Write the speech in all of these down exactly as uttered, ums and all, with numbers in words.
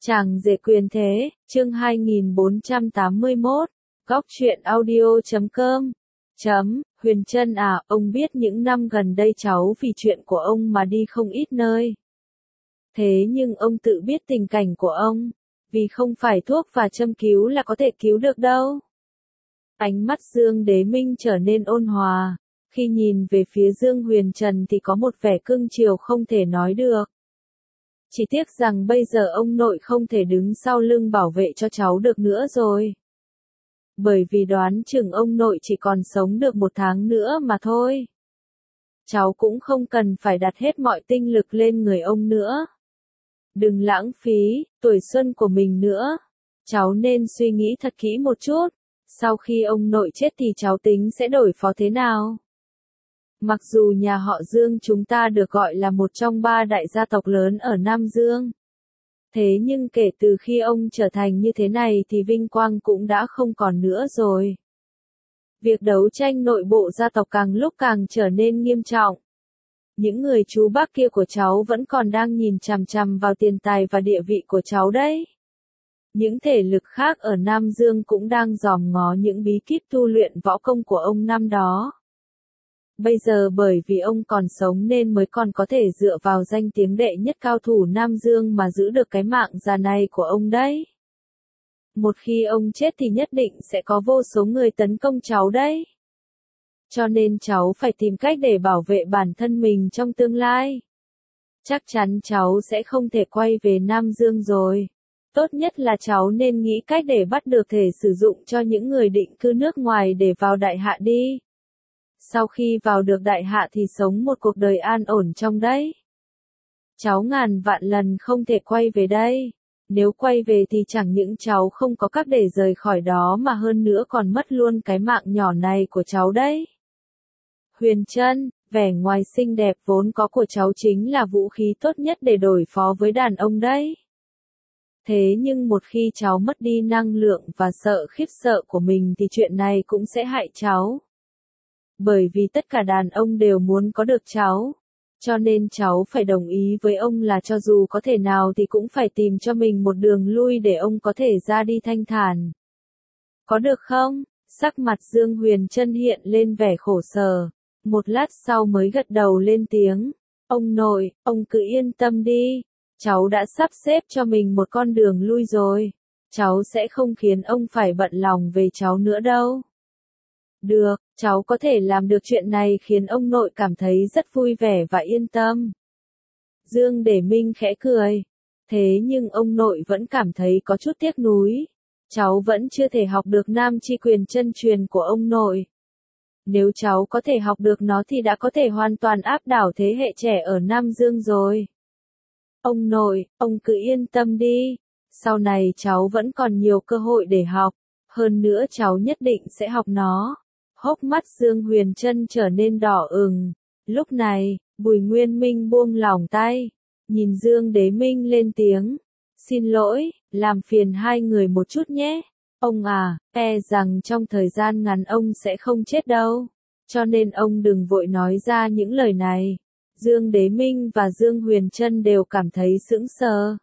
Chàng rể quyền thế, chương hai nghìn bốn trăm tám mươi mốt, góc truyện audio chấm com. Chấm, Huyền Trân à, ông biết những năm gần đây cháu vì chuyện của ông mà đi không ít nơi. Thế nhưng ông tự biết tình cảnh của ông, vì không phải thuốc và châm cứu là có thể cứu được đâu. Ánh mắt Dương Đế Minh trở nên ôn hòa, khi nhìn về phía Dương Huyền Trần thì có một vẻ cưng chiều không thể nói được. Chỉ tiếc rằng bây giờ ông nội không thể đứng sau lưng bảo vệ cho cháu được nữa rồi. Bởi vì đoán chừng ông nội chỉ còn sống được một tháng nữa mà thôi. Cháu cũng không cần phải đặt hết mọi tinh lực lên người ông nữa. Đừng lãng phí tuổi xuân của mình nữa. Cháu nên suy nghĩ thật kỹ một chút. Sau khi ông nội chết thì cháu tính sẽ đổi phó thế nào? Mặc dù nhà họ Dương chúng ta được gọi là một trong ba đại gia tộc lớn ở Nam Dương. Thế nhưng kể từ khi ông trở thành như thế này thì vinh quang cũng đã không còn nữa rồi. Việc đấu tranh nội bộ gia tộc càng lúc càng trở nên nghiêm trọng. Những người chú bác kia của cháu vẫn còn đang nhìn chằm chằm vào tiền tài và địa vị của cháu đấy. Những thể lực khác ở Nam Dương cũng đang dòm ngó những bí kíp tu luyện võ công của ông năm đó. Bây giờ bởi vì ông còn sống nên mới còn có thể dựa vào danh tiếng đệ nhất cao thủ Nam Dương mà giữ được cái mạng già này của ông đấy. Một khi ông chết thì nhất định sẽ có vô số người tấn công cháu đấy. Cho nên cháu phải tìm cách để bảo vệ bản thân mình trong tương lai. Chắc chắn cháu sẽ không thể quay về Nam Dương rồi. Tốt nhất là cháu nên nghĩ cách để bắt được thể sử dụng cho những người định cư nước ngoài để vào đại hạ đi. Sau khi vào được đại hạ thì sống một cuộc đời an ổn trong đấy. Cháu ngàn vạn lần không thể quay về đây. Nếu quay về thì chẳng những cháu không có cách để rời khỏi đó mà hơn nữa còn mất luôn cái mạng nhỏ này của cháu đấy. Huyền Trân, vẻ ngoài xinh đẹp vốn có của cháu chính là vũ khí tốt nhất để đối phó với đàn ông đấy. Thế nhưng một khi cháu mất đi năng lượng và sợ khiếp sợ của mình thì chuyện này cũng sẽ hại cháu. Bởi vì tất cả đàn ông đều muốn có được cháu. Cho nên cháu phải đồng ý với ông là cho dù có thể nào thì cũng phải tìm cho mình một đường lui để ông có thể ra đi thanh thản. Có được không? Sắc mặt Dương Huyền Trân hiện lên vẻ khổ sở. Một lát sau mới gật đầu lên tiếng. Ông nội, ông cứ yên tâm đi. Cháu đã sắp xếp cho mình một con đường lui rồi. Cháu sẽ không khiến ông phải bận lòng về cháu nữa đâu. Được, cháu có thể làm được chuyện này khiến ông nội cảm thấy rất vui vẻ và yên tâm. Dương Đế Minh khẽ cười. Thế nhưng ông nội vẫn cảm thấy có chút tiếc nuối. Cháu vẫn chưa thể học được Nam Chi Quyền chân truyền của ông nội. Nếu cháu có thể học được nó thì đã có thể hoàn toàn áp đảo thế hệ trẻ ở Nam Dương rồi. Ông nội, ông cứ yên tâm đi. Sau này cháu vẫn còn nhiều cơ hội để học. Hơn nữa cháu nhất định sẽ học nó. Hốc mắt Dương Huyền Trân trở nên đỏ ửng. Lúc này, Bùi Nguyên Minh buông lỏng tay. Nhìn Dương Đế Minh lên tiếng. Xin lỗi, làm phiền hai người một chút nhé. Ông à, e rằng trong thời gian ngắn ông sẽ không chết đâu. Cho nên ông đừng vội nói ra những lời này. Dương Đế Minh và Dương Huyền Trân đều cảm thấy sững sờ.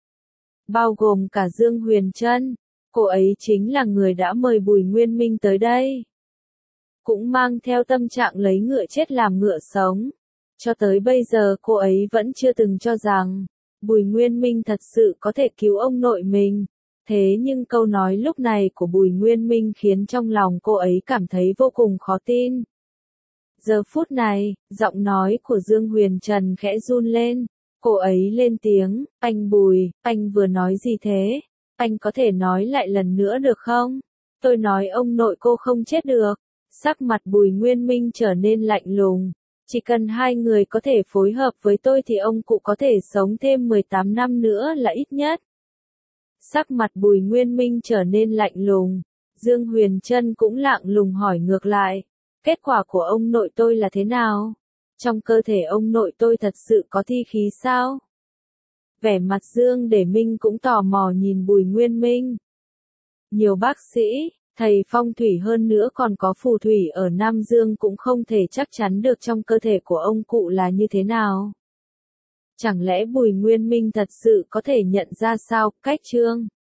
Bao gồm cả Dương Huyền Trân. Cô ấy chính là người đã mời Bùi Nguyên Minh tới đây. Cũng mang theo tâm trạng lấy ngựa chết làm ngựa sống. Cho tới bây giờ cô ấy vẫn chưa từng cho rằng Bùi Nguyên Minh thật sự có thể cứu ông nội mình. Thế nhưng câu nói lúc này của Bùi Nguyên Minh khiến trong lòng cô ấy cảm thấy vô cùng khó tin. Giờ phút này, giọng nói của Dương Huyền Trần khẽ run lên. Cô ấy lên tiếng, anh Bùi, anh vừa nói gì thế? Anh có thể nói lại lần nữa được không? Tôi nói ông nội cô không chết được. Sắc mặt Bùi Nguyên Minh trở nên lạnh lùng. Chỉ cần hai người có thể phối hợp với tôi thì ông cụ có thể sống thêm mười tám năm nữa là ít nhất. Sắc mặt Bùi Nguyên Minh trở nên lạnh lùng. Dương Huyền Trân cũng lạnh lùng hỏi ngược lại. Kết quả của ông nội tôi là thế nào? Trong cơ thể ông nội tôi thật sự có thi khí sao? Vẻ mặt Dương Đế Minh cũng tò mò nhìn Bùi Nguyên Minh. Nhiều bác sĩ, thầy phong thủy hơn nữa còn có phù thủy ở Nam Dương cũng không thể chắc chắn được trong cơ thể của ông cụ là như thế nào. Chẳng lẽ Bùi Nguyên Minh thật sự có thể nhận ra sao, cách Trương